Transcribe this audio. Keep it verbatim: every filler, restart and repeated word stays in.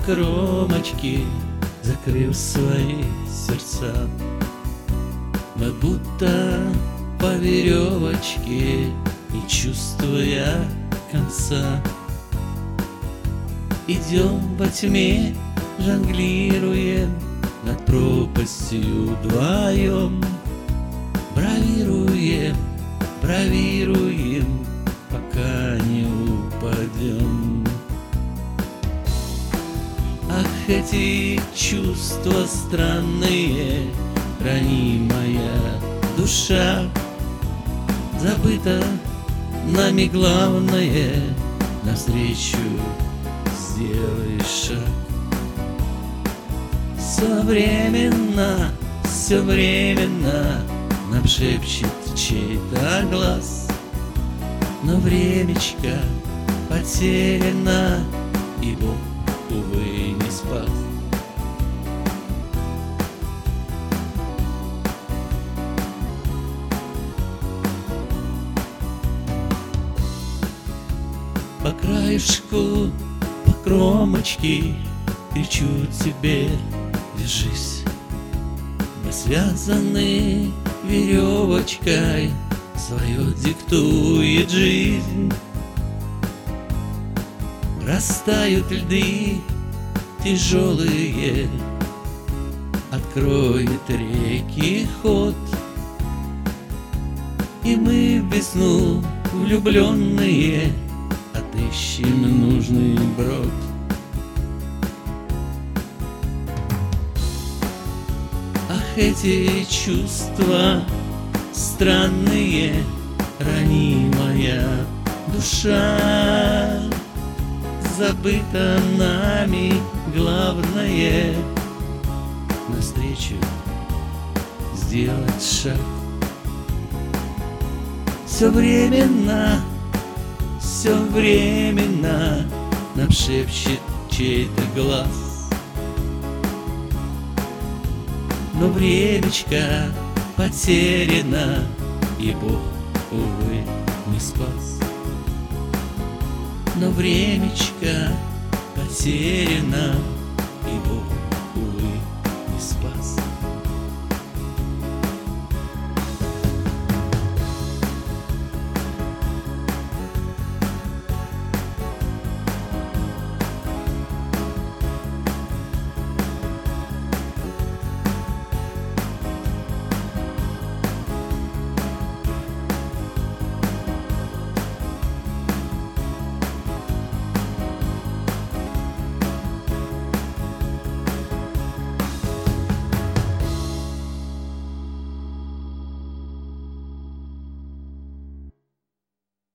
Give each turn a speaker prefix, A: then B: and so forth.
A: покромочки, закрыв свои сердца. Мы будто по веревочке, не чувствуя конца, идем во тьме, жонглируем над пропастью вдвоем. Бравируем, бравируем, пока не упадем. Ах, эти чувства странные, ранимая душа, забыто нами главное, навстречу сделай шаг. Все временно, все временно нам шепчет чей-то глаз, но времечко потеряно, и Бог, увы, не спас. По краешку, по кромочке кричу тебе: держись. Мы связаны веревочкой, свое диктует жизнь. Растают льды тяжелые, откроет реки ход, и мы в весну влюбленные отыщем нужный брод. Ах, эти чувства странные, ранимая душа, забыто нами главное, навстречу сделать шаг. Все временно, все временно нам шепчет чей-то глаз, но времечко потеряно, и Бог, увы, не спас. Но времечко потеряно, и Бог, увы, не спас.